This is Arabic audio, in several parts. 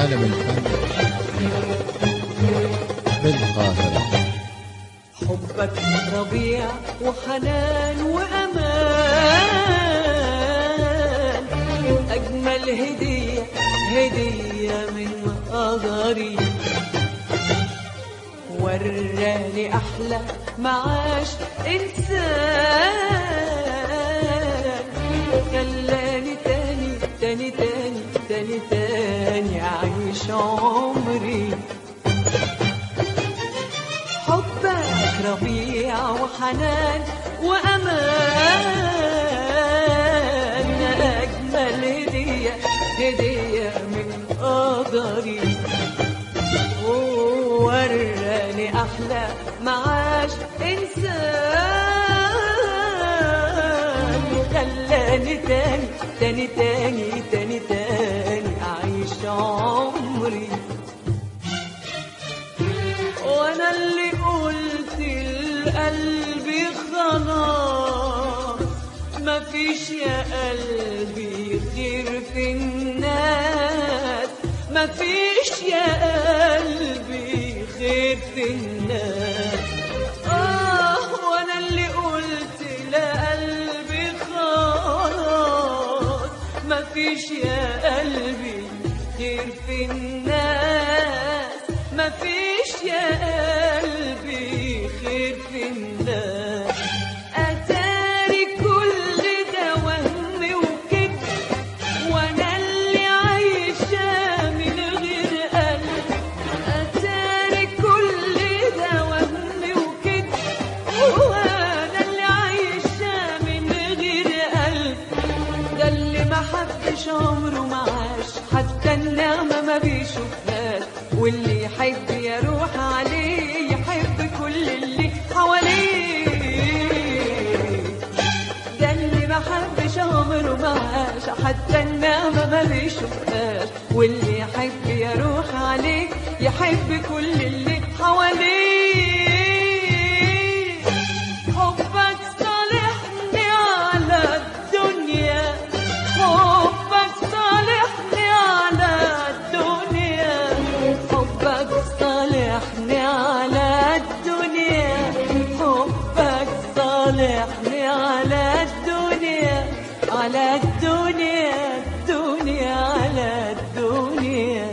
عالم الفن بالقاهرة. حبك ربيع وحنان وأمان، أجمل هدية هدية من قدري، وراني أحلى معاش إنسان، خلاني تاني تاني تاني تاني تاني أعيش عمري. حبك ربيع وحنان وأمان، أجمل هدية هدية من قدري، وراني أحلى معاش إنسان، خلاني تاني تاني تاني تاني تاني أعيش عمري. وأنا اللي قلت لقلبي خلاص، مفيش يا قلبي خير في الناس، مفيش يا قلبي خير في الناس. وأنا اللي قلت لقلبي خلاص، مفيش يا قلبي خير في الناس، مفيش يا قلبي خير في الناس. أتاري كل ده وهم وكده، وأنا اللي عايشة من غير قلب. أتاري كل ده وهم وكده، وأنا اللي عايشة من غير قلب. ده اللي ما حبش عمره ما عاش، حتى النعمة ما بيشوفهاش، واللي يحب يروح عليه يحب كل اللي حواليه. ده اللي ما حبش عمره ما عاش، حتى النعمة ما بيشوفهاش، واللي يحب يروح عليه يحب كل اللي حواليه. حبك صالحني على الدنيا، حبك صالحني على الدنيا، حبك صالحني على الدنيا، حبك صالحني على الدنيا، على الدنيا الدنيا على الدنيا.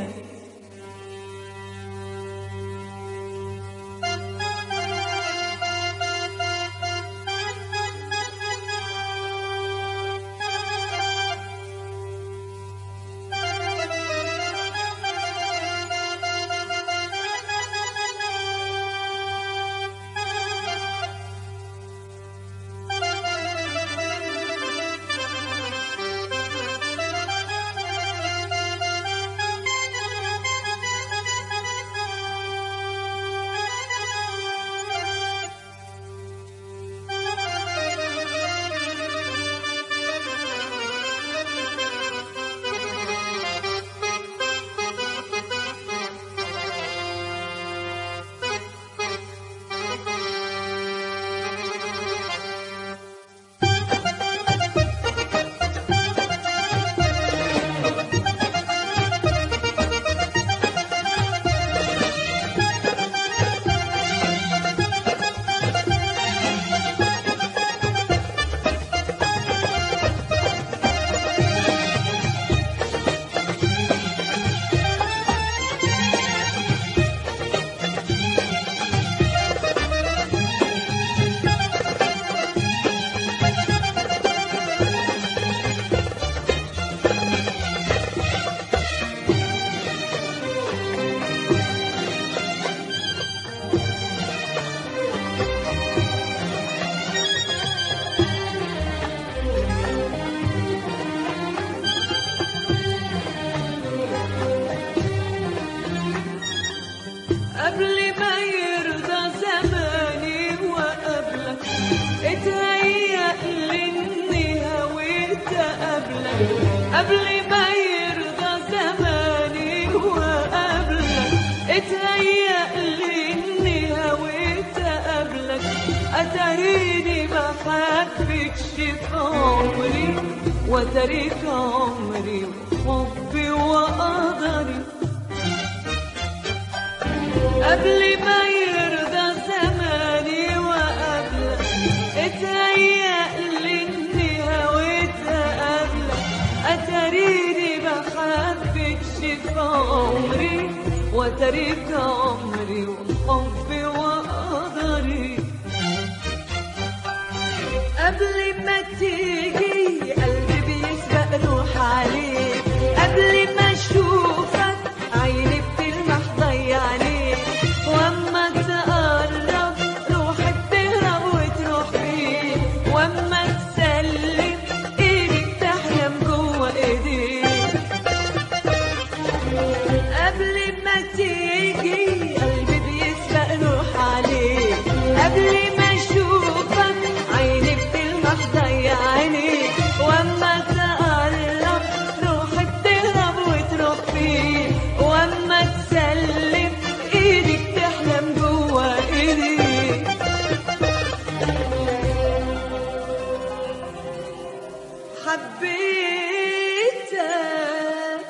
قبل ما يرضى زماني وقبلك، اتهيأ لي اني هويت قبلك. قبل ما يرضى زماني وقبلك، اتهيأ لي اني هويت قبلك. اتريني ما حبكش في عمري، وتريك عمري وحبي وقدري. قبل ما يرضى زماني وقبلك اتهيألي اني هويتها قبلك، اتاريني بحبك شف عمري وتاريك عمري وحبي وقدري. قبل ما تيجي قلبي بيسبق روح عليك، قبل ما اشوفك عيني بتلمح ضيعني، واما تقرب روحي بتهرب وتروح فيك، واما تسلم ايدي بتحلم جوا ايديك. قبل ما تيجي قلبي بيسبق روح عليك، قبل ما اشوفك عيني بتلمح ضيعني، واما تقرب روحي بتهرب وتروح فيك، واما تسلم ايدي بتحلم جوا ايديك. حبيتك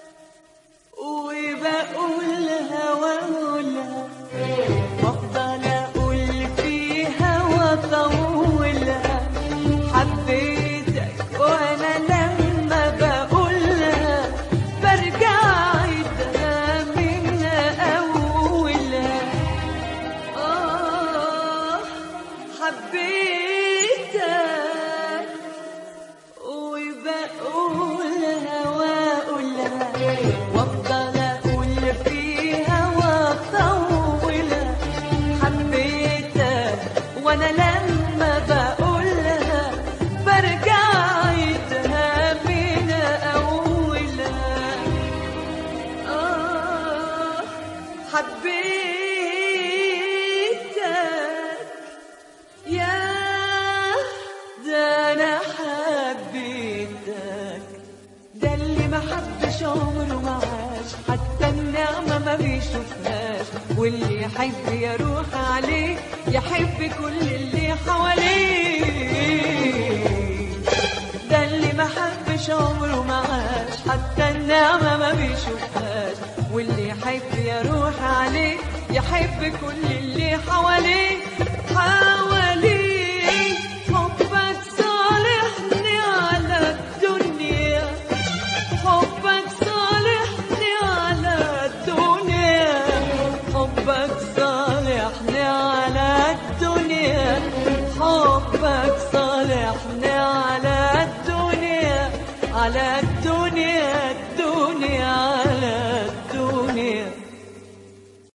وبقولها واقولها، بفضل اقول فيها واطولها. حبيتك وانا لما بقولها برجع اعيدها من اولها. حبيتك وبقولها واقولها، وافضل اقول فيها واطولها. حبيتك وانا لما بقولها برجع اعيدها من اولها. حبيتك يا ده انا حبيتك، ده اللي ما حبش عمره ما عاش، حتى النعمة ما بيشوفهاش، واللي يحب يروح عليه يحب كل اللي حواليه. ده اللي ما حبش عمره ما عاش، حتى النعمة ما بيشوفهاش، واللي يحب يروح عليه يحب كل اللي حواليه. حواليه حبك صالحني على الدنيا، حبك صالحني على الدنيا، حبك صالحني على الدنيا، حبك صالحني على الدنيا على الدنيا.